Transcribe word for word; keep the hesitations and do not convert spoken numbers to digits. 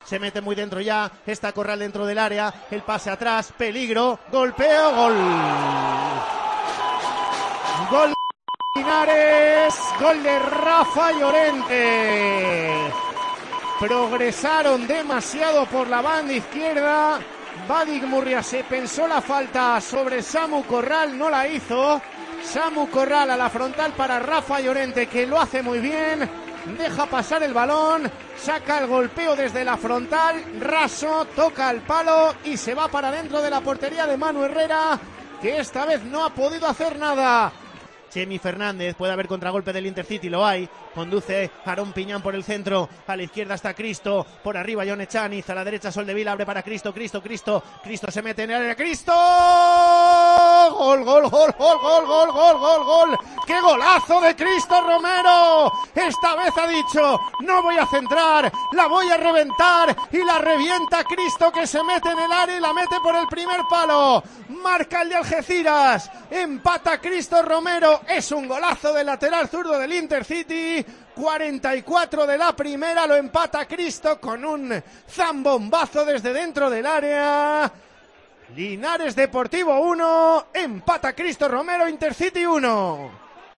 se mete muy dentro ya, está Corral dentro del área, el pase atrás, peligro, golpeo, gol. Gol de Linares, gol de Rafa Llorente. Progresaron demasiado por la banda izquierda. Vadik Murria se pensó la falta sobre Samu Corral, no la hizo. Samu Corral a la frontal para Rafa Llorente, que lo hace muy bien. Deja pasar el balón, saca el golpeo desde la frontal, raso, toca el palo y se va para dentro de la portería de Manu Herrera, que esta vez no ha podido hacer nada. Chemi Fernández, puede haber contragolpe del Intercity, lo hay, conduce Aarón Piñán por el centro, a la izquierda está Cristo, por arriba Jon Echaniz, a la derecha Soldevila, abre para Cristo, Cristo, Cristo, Cristo se mete en el área, Cristo, gol, gol, gol, gol, gol, gol, gol, gol, gol, qué golazo de Cristo Romero, esta vez ha dicho, no voy a centrar, la voy a reventar, y la revienta Cristo, que se mete en el área y la mete por el primer palo, marca el de Algeciras, empata Cristo Romero. Es un golazo del lateral zurdo del Intercity, cuarenta y cuatro de la primera, lo empata Cristo con un zambombazo desde dentro del área. Linares Deportivo uno, empata Cristo Romero, Intercity uno.